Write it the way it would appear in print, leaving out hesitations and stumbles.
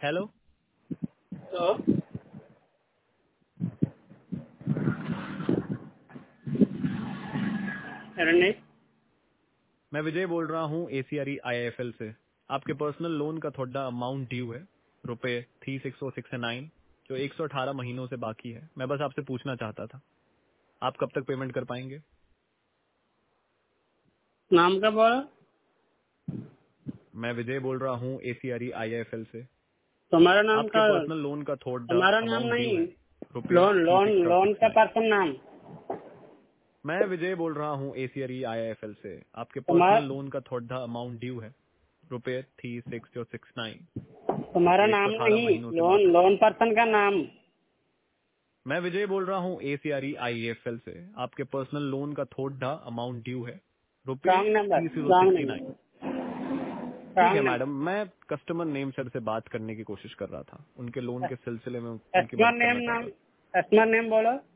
Hello. तो नहीं। मैं विजय बोल रहा हूँ एसीआरई आईआईएफएल से। आपके पर्सनल लोन का थोड़ा अमाउंट ड्यू है, रुपए 3669, जो 118 महीनों से बाकी है। मैं बस आपसे पूछना चाहता था, आप कब तक पेमेंट कर पाएंगे? नाम क्या बोला? मैं विजय बोल रहा हूँ एसीआरई आईआईएफएल से। तुम्हारा नाम आपके का? पर्सनल लोन का थोड़ा तुम्हारा नाम अमाउंट ड्यू नहीं। है, रुपए लोन थ्री लोन सिक्स और लोन सिक्स का नाइन। पर्सन नाम? मैं विजय बोल रहा हूँ एसीआरई आईआईएफएल से। आपके तुम्हारा पर्सनल लोन का थोड़ा अमाउंट ड्यू है, रुपए 3669, तुम्हारा जो नाम 118 नहीं। महीनों से लोन बाकी। लोन पर्सन का नाम? मैं विजय बोल रहा हूँ एसीआरई आईएफएल से। आपके पर्सनल लोन का थोड़ा अमाउंट ड्यू है, रुपए wrong number. Three zero wrong sixty nine. Number. ठीक है रॉन्ग मैडम, नंबर। मैं कस्टमर नेम सर से बात करने की कोशिश कर रहा था, उनके लोन के सिलसिले में उनकी कस्टमर मदद नेम करना नाम? चाहता था। कस्टमर नेम बोलो।